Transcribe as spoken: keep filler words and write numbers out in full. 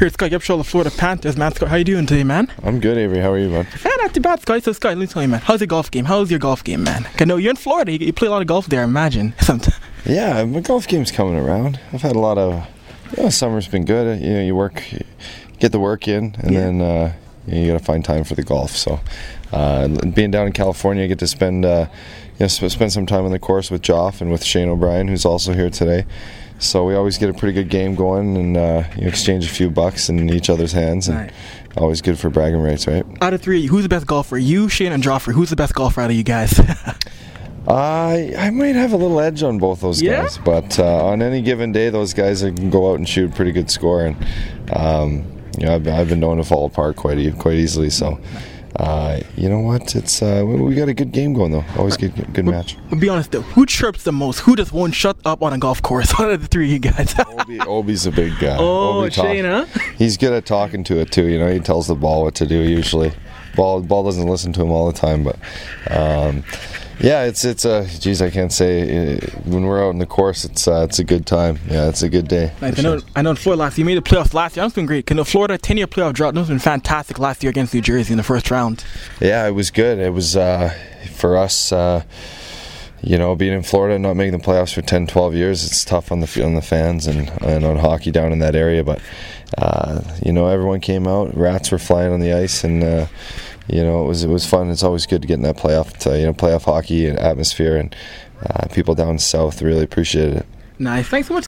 Here, Scott Gipshaw, the Florida Panthers, man. Scott, how you doing today, man? I'm good, Avery. How are you, man? Yeah, not too bad, Scott. So, Scott, let me tell you, man. How's your golf game? How's your golf game, man? I know you're in Florida. You, you play a lot of golf there, I imagine. Yeah, my golf game's coming around. I've had a lot of... You know, summer's been good. You know, you work... You get the work in, and yeah. then uh, you, know, you got to find time for the golf. So, uh, being down in California, I get to spend... Uh, you know, spend some time on the course with Joff and with Shane O'Brien, who's also here today. So we always get a pretty good game going and uh, you know, exchange a few bucks in each other's hands. And right. Always good for bragging rights, right? Out of three, who's the best golfer? You, Shane, and Joffrey. Who's the best golfer out of you guys? I I might have a little edge on both those yeah? guys, but uh, on any given day, those guys can go out and shoot a pretty good score. And um, you know, I've, I've been known to fall apart quite e- quite easily. So. Uh, you know what? It's uh, we got a good game going though. Always good, good match. But be honest though, who chirps the most? Who just won't shut up on a golf course? Out of the three of you guys? Obi, Obi's a big guy. Oh, Obi Shane, huh? He's good at talking to it too. You know, he tells the ball what to do usually. Ball, ball doesn't listen to him all the time, but um, yeah, it's it's a. Geez, I can't say. Uh, when we're out in the course, it's uh, it's a good time. Yeah, it's a good day. Nice. I know. Sure. I know. Florida last year, you made the playoffs last year. That's been great. Can the Florida ten-year playoff drought? That's been fantastic last year against New Jersey in the first round. Yeah, it was good. It was uh, for us. Uh, you know, being in Florida and not making the playoffs for ten, twelve years, it's tough on the on the fans and, and on hockey down in that area. But uh, you know, everyone came out. Rats were flying on the ice, and uh, you know, it was it was fun. It's always good to get in that playoff, to, you know, playoff hockey and atmosphere, and uh, people down south really appreciated it. Nice. Thanks so much.